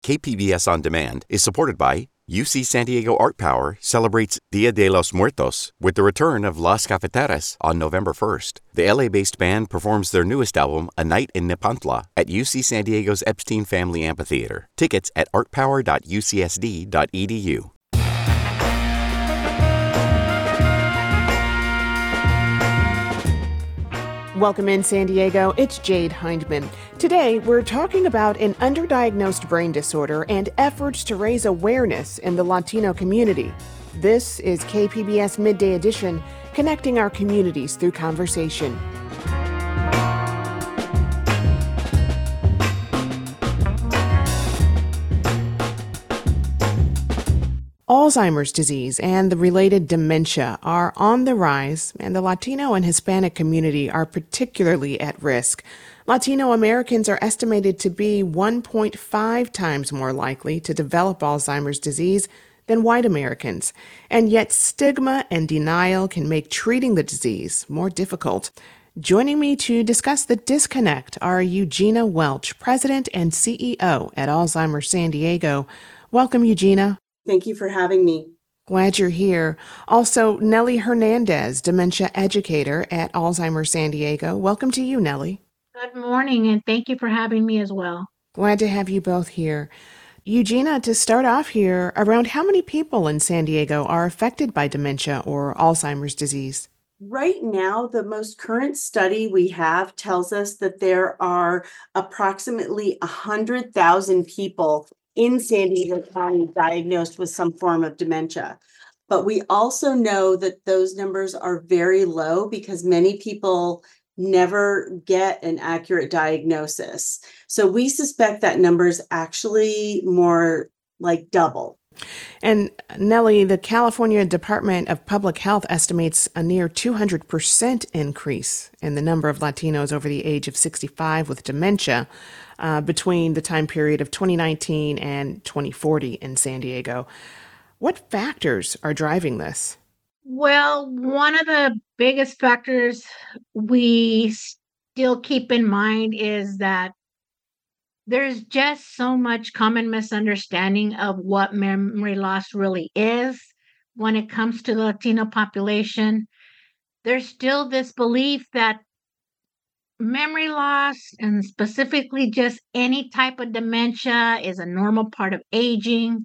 KPBS On Demand is supported by UC San Diego Art Power celebrates Dia de los Muertos with the return of Las Cafeteras on November 1st. The LA-based band performs their newest album, A Night in Nepantla, at UC San Diego's Epstein Family Amphitheater. Tickets at artpower.ucsd.edu. Welcome in, San Diego. It's Jade Hindman. Today, we're talking about an underdiagnosed brain disorder and efforts to raise awareness in the Latino community. This is KPBS Midday Edition, connecting our communities through conversation. Alzheimer's disease and the related dementia are on the rise, and the Latino and Hispanic community are particularly at risk. Latino Americans are estimated to be 1.5 times more likely to develop Alzheimer's disease than white Americans, and yet stigma and denial can make treating the disease more difficult. Joining me to discuss the disconnect are Eugenia Welch, President and CEO at Alzheimer's San Diego. Welcome, Eugenia. Thank you for having me. Glad you're here. Also, Nelly Hernandez, dementia educator at Alzheimer's San Diego. Welcome to you, Nelly. Good morning, and thank you for having me as well. Glad to have you both here. Eugenia, to start off here, around how many people in San Diego are affected by dementia or Alzheimer's disease? Right now, the most current study we have tells us that there are approximately 100,000 people in San Diego County diagnosed with some form of dementia. But we also know that those numbers are very low because many people never get an accurate diagnosis. So we suspect that number is actually more like double. And Nelly, the California Department of Public Health estimates a near 200% increase in the number of Latinos over the age of 65 with dementia between the time period of 2019 and 2040 in San Diego. What factors are driving this? Well, one of the biggest factors we still keep in mind is that there's just so much common misunderstanding of what memory loss really is when it comes to the Latino population. There's still this belief that memory loss, and specifically just any type of dementia, is a normal part of aging.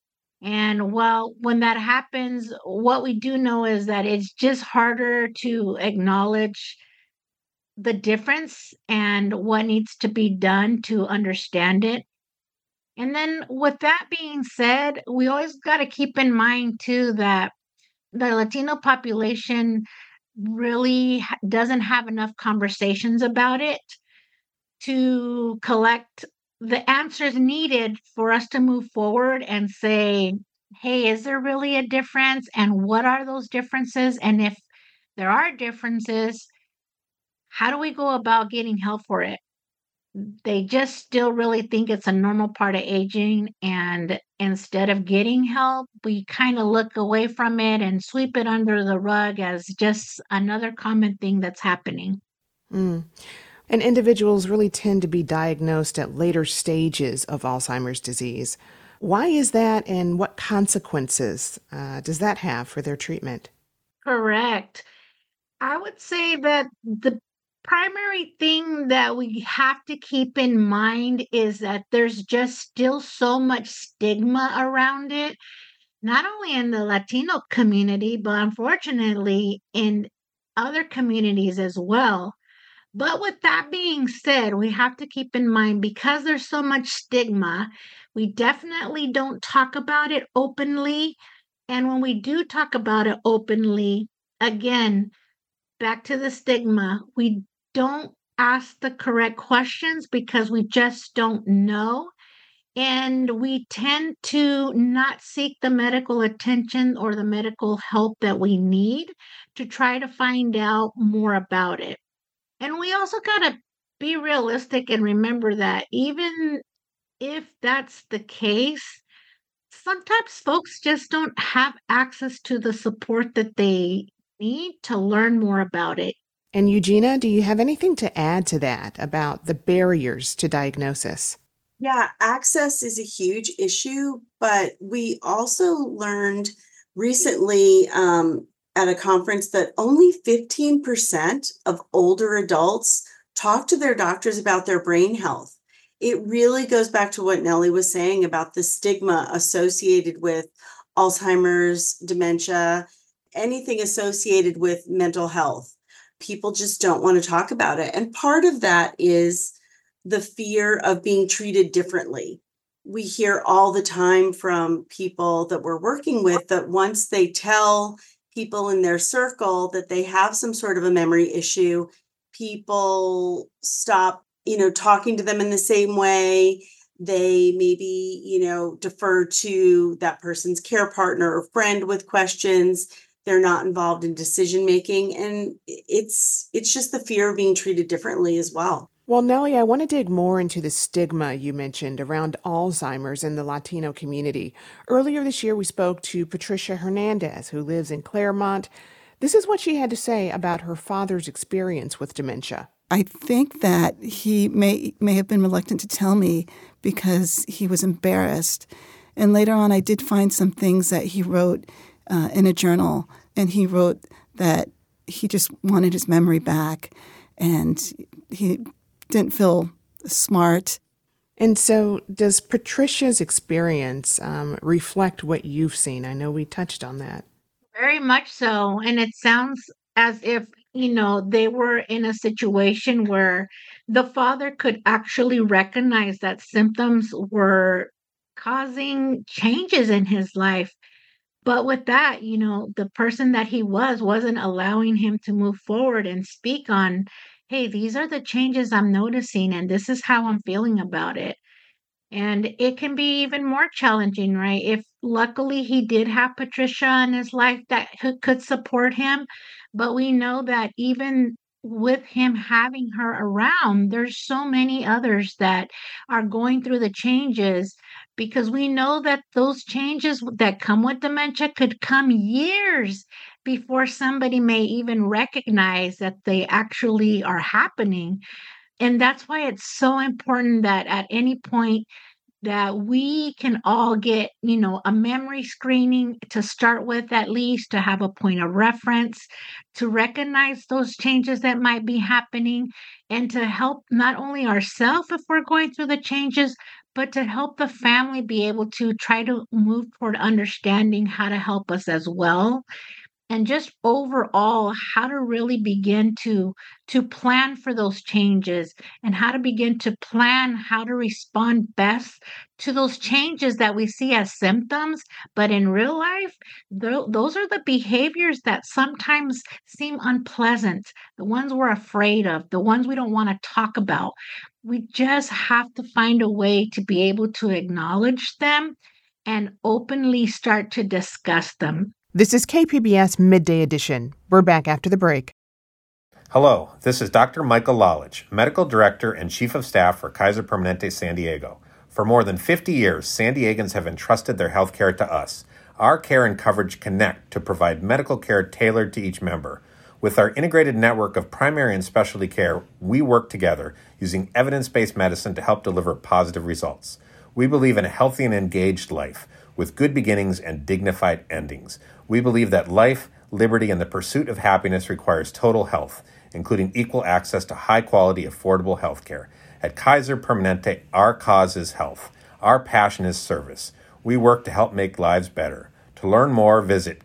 And well, when that happens, what we do know is that it's just harder to acknowledge the difference and what needs to be done to understand it. And then with that being said, we always got to keep in mind too that the Latino population really doesn't have enough conversations about it to collect the answers needed for us to move forward and say, hey, is there really a difference? And what are those differences? And if there are differences, how do we go about getting help for it? They just still really think it's a normal part of aging. And instead of getting help, we kind of look away from it and sweep it under the rug as just another common thing that's happening. And individuals really tend to be diagnosed at later stages of Alzheimer's disease. Why is that, and what consequences does that have for their treatment? Correct. I would say that the primary thing that we have to keep in mind is that there's just still so much stigma around it, not only in the Latino community, but unfortunately in other communities as well. But with that being said, we have to keep in mind, because there's so much stigma, we definitely don't talk about it openly. And when we do talk about it openly, again, back to the stigma, we don't ask the correct questions because we just don't know. And we tend to not seek the medical attention or the medical help that we need to try to find out more about it. And we also got to be realistic and remember that even if that's the case, sometimes folks just don't have access to the support that they need to learn more about it. And Eugenia, do you have anything to add to that about the barriers to diagnosis? Yeah, access is a huge issue, but we also learned recently at a conference that only 15% of older adults talk to their doctors about their brain health. It really goes back to what Nellie was saying about the stigma associated with Alzheimer's, dementia, anything associated with mental health. People just don't want to talk about it. And part of that is the fear of being treated differently. We hear all the time from people that we're working with that once they tell people in their circle that they have some sort of a memory issue, people stop, talking to them in the same way. They maybe, defer to that person's care partner or friend with questions. They're not involved in decision making. And it's just the fear of being treated differently as well. Well, Nellie, I want to dig more into the stigma you mentioned around Alzheimer's in the Latino community. Earlier this year, we spoke to Patricia Hernandez, who lives in Claremont. This is what she had to say about her father's experience with dementia. I think that he may have been reluctant to tell me because he was embarrassed. And later on, I did find some things that he wrote in a journal, and he wrote that he just wanted his memory back, and he didn't feel smart. And so does Patricia's experience reflect what you've seen? I know we touched on that. Very much so. And it sounds as if, they were in a situation where the father could actually recognize that symptoms were causing changes in his life. But with that, the person that he wasn't allowing him to move forward and speak on, hey, these are the changes I'm noticing, and this is how I'm feeling about it. And it can be even more challenging, right? If luckily he did have Patricia in his life that could support him, but we know that even with him having her around, there's so many others that are going through the changes because we know that those changes that come with dementia could come years before somebody may even recognize that they actually are happening. And that's why it's so important that at any point that we can all get, a memory screening to start with, at least to have a point of reference, to recognize those changes that might be happening, and to help not only ourselves if we're going through the changes, but to help the family be able to try to move toward understanding how to help us as well, and just overall how to really begin to plan for those changes, and how to begin to plan how to respond best to those changes that we see as symptoms, but in real life those are the behaviors that sometimes seem unpleasant, the ones we're afraid of, the ones we don't want to talk about. We just have to find a way to be able to acknowledge them and openly start to discuss them. This is KPBS Midday Edition. We're back after the break. Hello, this is Dr. Michael Lalich, Medical Director and Chief of Staff for Kaiser Permanente San Diego. For more than 50 years, San Diegans have entrusted their health care to us. Our care and coverage connect to provide medical care tailored to each member. With our integrated network of primary and specialty care, we work together using evidence-based medicine to help deliver positive results. We believe in a healthy and engaged life, with good beginnings and dignified endings. We believe that life, liberty, and the pursuit of happiness requires total health, including equal access to high-quality, affordable health care. At Kaiser Permanente, our cause is health. Our passion is service. We work to help make lives better. To learn more, visit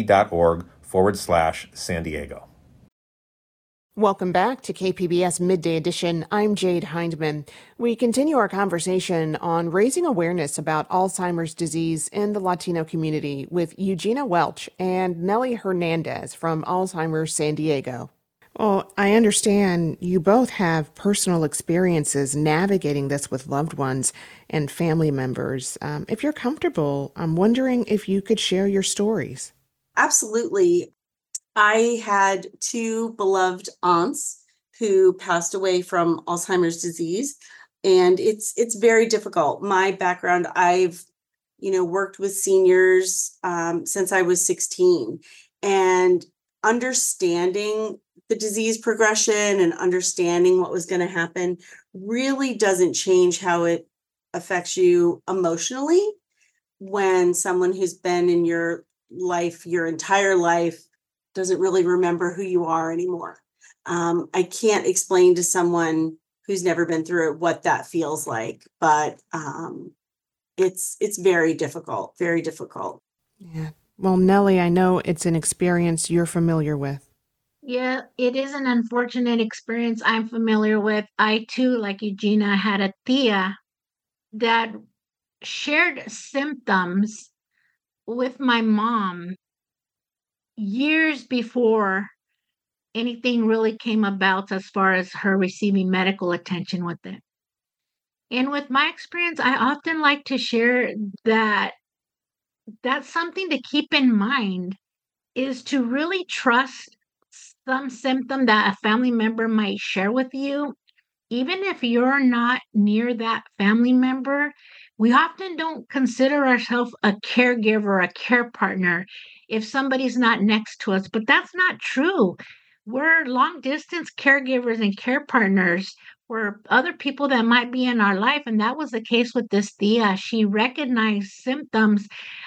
kp.org/San Diego. Welcome back to KPBS Midday Edition. I'm Jade Hindman. We continue our conversation on raising awareness about Alzheimer's disease in the Latino community with Eugenia Welch and Nellie Hernandez from Alzheimer's San Diego. Well, I understand you both have personal experiences navigating this with loved ones and family members. If you're comfortable, I'm wondering if you could share your stories. Absolutely. I had two beloved aunts who passed away from Alzheimer's disease, and it's very difficult. My background, I've worked with seniors since I was 16, and understanding the disease progression and understanding what was going to happen really doesn't change how it affects you emotionally when someone who's been in your life, your entire life, doesn't really remember who you are anymore. I can't explain to someone who's never been through it what that feels like, but it's very difficult, very difficult. Yeah. Well, Nellie, I know it's an experience you're familiar with. Yeah, it is an unfortunate experience I'm familiar with. I too, like Eugenia, had a tia that shared symptoms with my mom years before anything really came about as far as her receiving medical attention with it. And with my experience, I often like to share that that's something to keep in mind is to really trust some symptom that a family member might share with you. Even if you're not near that family member, we often don't consider ourselves a caregiver, a care partner, if somebody's not next to us. But that's not true. We're long distance caregivers and care partners for other people that might be in our life. And that was the case with this Thea. She recognized symptoms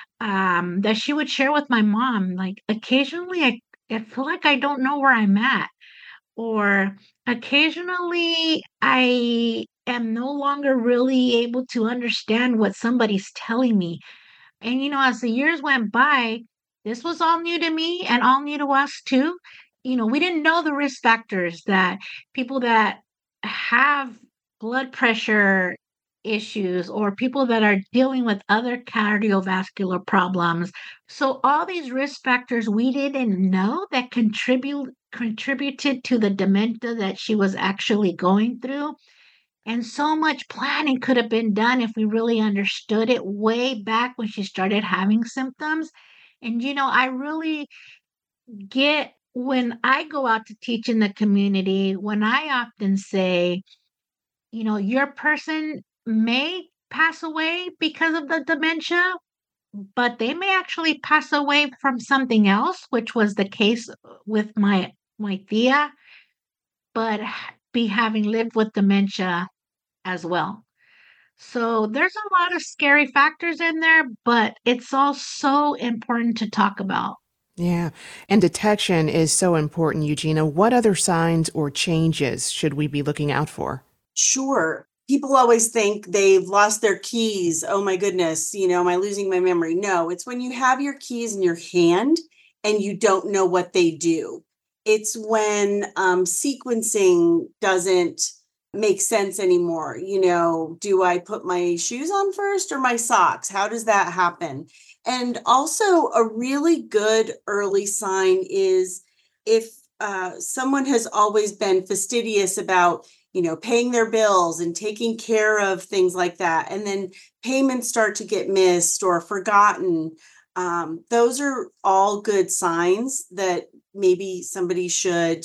that she would share with my mom. Like occasionally, I feel like I don't know where I'm at, or occasionally I am no longer really able to understand what somebody's telling me. And, as the years went by, this was all new to me and all new to us too. We didn't know the risk factors that people that have blood pressure issues or people that are dealing with other cardiovascular problems. So all these risk factors we didn't know that contributed to the dementia that she was actually going through. And so much planning could have been done if we really understood it way back when she started having symptoms. And, I really get when I go out to teach in the community, when I often say, your person may pass away because of the dementia, but they may actually pass away from something else, which was the case with my tia, but be having lived with dementia as well. So there's a lot of scary factors in there, but it's all so important to talk about. Yeah. And detection is so important, Eugenia. What other signs or changes should we be looking out for? Sure. People always think they've lost their keys. Oh my goodness, am I losing my memory? No, it's when you have your keys in your hand and you don't know what they do. It's when sequencing doesn't make sense anymore. Do I put my shoes on first or my socks? How does that happen? And also, a really good early sign is if someone has always been fastidious about paying their bills and taking care of things like that, and then payments start to get missed or forgotten. Those are all good signs that maybe somebody should,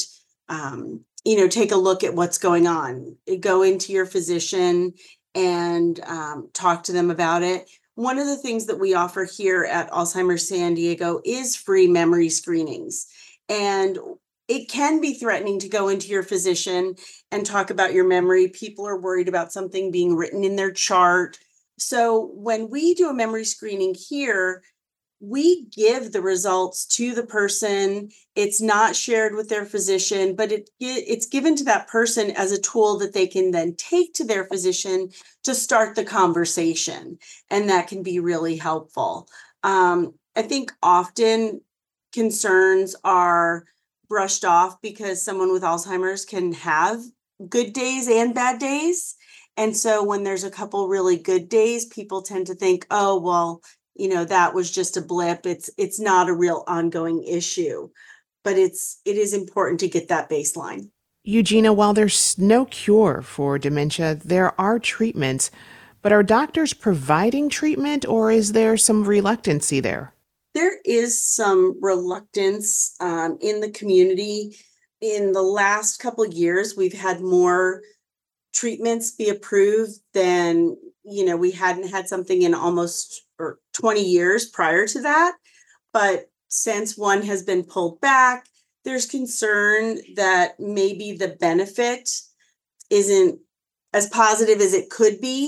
take a look at what's going on. Go into your physician and talk to them about it. One of the things that we offer here at Alzheimer's San Diego is free memory screenings. And it can be threatening to go into your physician and talk about your memory. People are worried about something being written in their chart. So when we do a memory screening here, we give the results to the person. It's not shared with their physician, but it's given to that person as a tool that they can then take to their physician to start the conversation. And that can be really helpful. I think often concerns are brushed off because someone with Alzheimer's can have good days and bad days. And so when there's a couple really good days, people tend to think, oh, well, that was just a blip. It's not a real ongoing issue, but it is important to get that baseline. Eugenia, while there's no cure for dementia, there are treatments, but are doctors providing treatment or is there some reluctancy there? There is some reluctance in the community. In the last couple of years, we've had more treatments be approved than, we hadn't had something in almost 20 years prior to that. But since one has been pulled back, there's concern that maybe the benefit isn't as positive as it could be.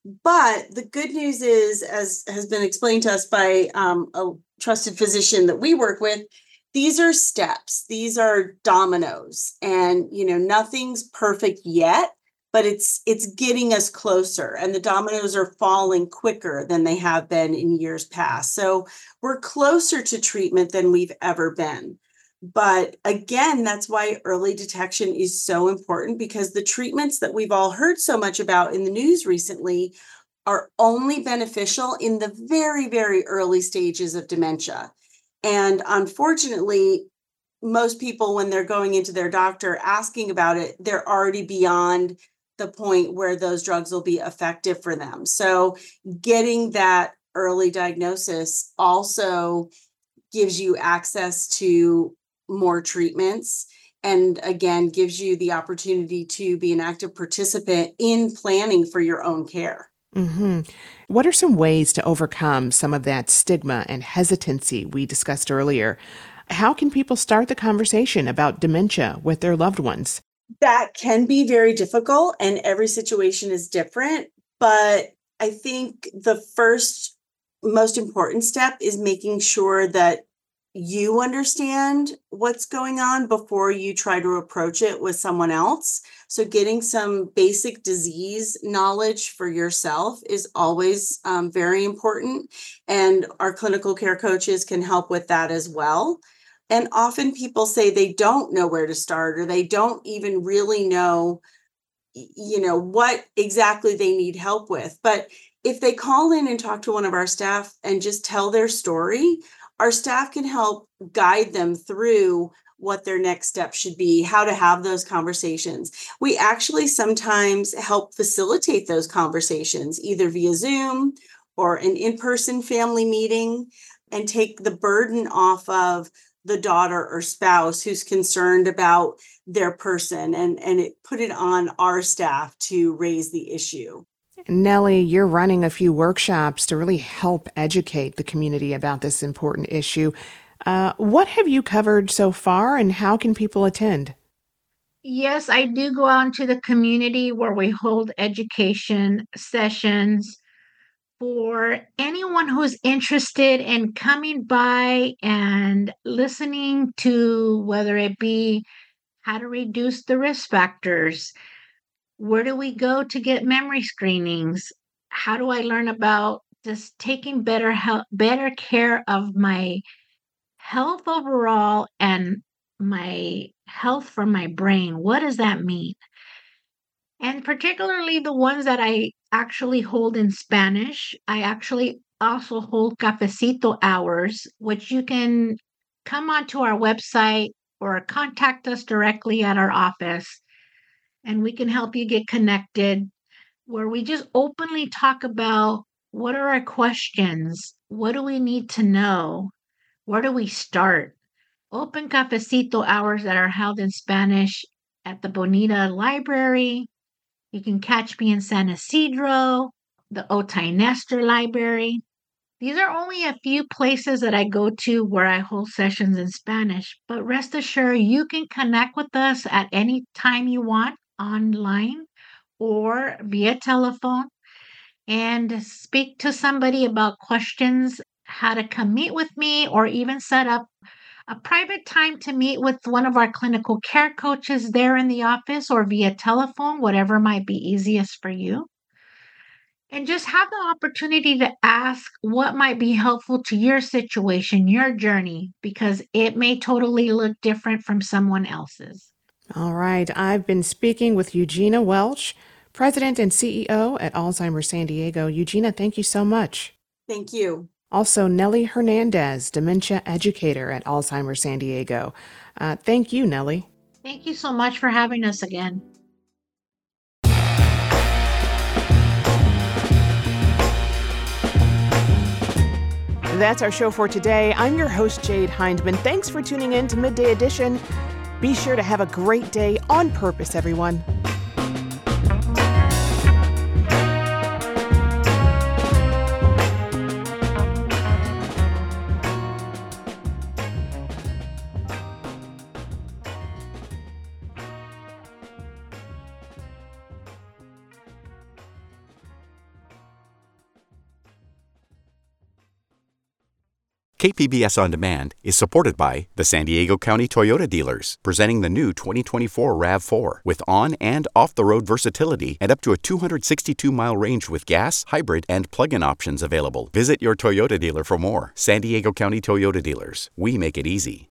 But the good news is, as has been explained to us by a trusted physician that we work with, these are steps, these are dominoes, and nothing's perfect yet, but it's getting us closer, and the dominoes are falling quicker than they have been in years past. So we're closer to treatment than we've ever been. But again, that's why early detection is so important, because the treatments that we've all heard so much about in the news recently are only beneficial in the very, very early stages of dementia. And unfortunately, most people, when they're going into their doctor asking about it, they're already beyond the point where those drugs will be effective for them. So getting that early diagnosis also gives you access to more treatments, and again, gives you the opportunity to be an active participant in planning for your own care. Mm-hmm. What are some ways to overcome some of that stigma and hesitancy we discussed earlier? How can people start the conversation about dementia with their loved ones? That can be very difficult, and every situation is different. But I think the first most important step is making sure that you understand what's going on before you try to approach it with someone else. So getting some basic disease knowledge for yourself is always very important. And our clinical care coaches can help with that as well. And often people say they don't know where to start, or they don't even really know, what exactly they need help with. But if they call in and talk to one of our staff and just tell their story, our staff can help guide them through what their next step should be, how to have those conversations. We actually sometimes help facilitate those conversations, either via Zoom or an in-person family meeting, and take the burden off of the daughter or spouse who's concerned about their person, and put it on our staff to raise the issue. Nellie, you're running a few workshops to really help educate the community about this important issue. What have you covered so far, and how can people attend? Yes, I do go out into the community where we hold education sessions for anyone who's interested in coming by and listening to, whether it be how to reduce the risk factors, where do we go to get memory screenings, how do I learn about just taking better care of my health overall and my health for my brain. What does that mean? And particularly the ones that I actually hold in Spanish, I actually also hold cafecito hours, which you can come onto our website or contact us directly at our office, and we can help you get connected, where we just openly talk about what are our questions, what do we need to know, where do we start? Open cafecito hours that are held in Spanish at the Bonita Library. You can catch me in San Isidro, the Otay Nestor Library. These are only a few places that I go to where I hold sessions in Spanish, but rest assured you can connect with us at any time you want online or via telephone and speak to somebody about questions, how to come meet with me, or even set up a private time to meet with one of our clinical care coaches there in the office or via telephone, whatever might be easiest for you. And just have the opportunity to ask what might be helpful to your situation, your journey, because it may totally look different from someone else's. All right. I've been speaking with Eugenia Welch, President and CEO at Alzheimer's San Diego. Eugenia, thank you so much. Thank you. Also, Nellie Hernandez, Dementia Educator at Alzheimer's San Diego. Thank you, Nellie. Thank you so much for having us again. That's our show for today. I'm your host, Jade Hindman. Thanks for tuning in to Midday Edition. Be sure to have a great day on purpose, everyone. KPBS On Demand is supported by the San Diego County Toyota dealers, presenting the new 2024 RAV4 with on- and off-the-road versatility and up to a 262-mile range with gas, hybrid, and plug-in options available. Visit your Toyota dealer for more. San Diego County Toyota dealers. We make it easy.